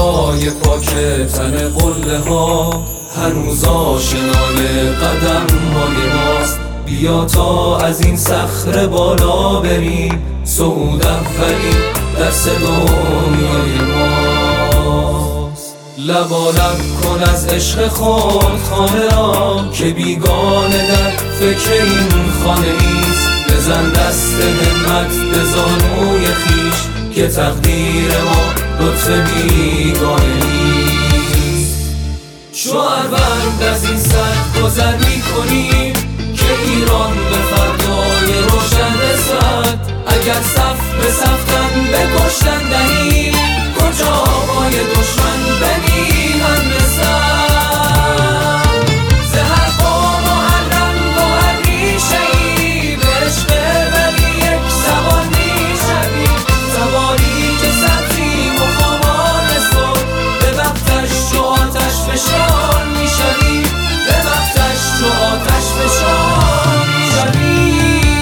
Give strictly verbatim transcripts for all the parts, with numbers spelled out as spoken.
پای پاک تن قله ها هنوز آشنای قدم های ماست. بیا تا از این صخره بالا بریم، صعود اولی درس دنیای ماست. لبالب کن از عشق خود خانه را که بیگانه در فکر این خانه ایست. بزن دست همت به زانوی خیش که تقدیر ما لطف بیگانه نیست. چو اروند از این سد گذر می کنیم که ایران به فردای روشن رسد. اگر صف به صف تن به کشتن دهیم، کجا پای دشمن به میهن رسد. ز هر قوم و هر رنگ و هر ریشه ای به عشق ولی یک زبان می شویم. زبانی که سطریم و خوامان صبح به وقتش چو آتش فشان می شویم. به وقتش چو آتش فشان می شویم.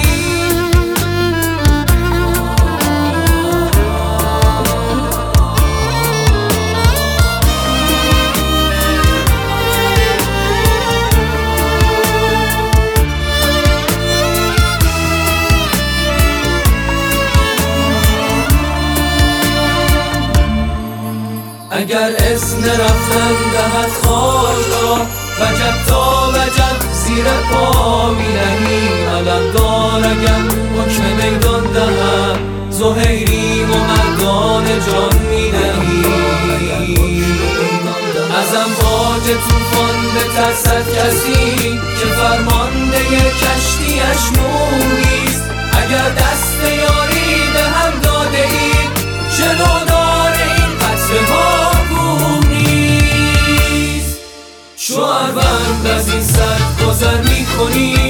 اگر اذن رفتن دهد خاک را، وجب تا وجب زیر پا می نهیم. علمدار اگر حکم میدان دهد، زهیریم و مردان جان می نهیم. از امواج طوفان بترسد کسی که فرمانده کشتیش نوحیست. اگر دست یاری به هم داده ایم، جلودار این قطره ها بوم نیست. چو اروند از این سد گذر می کنیم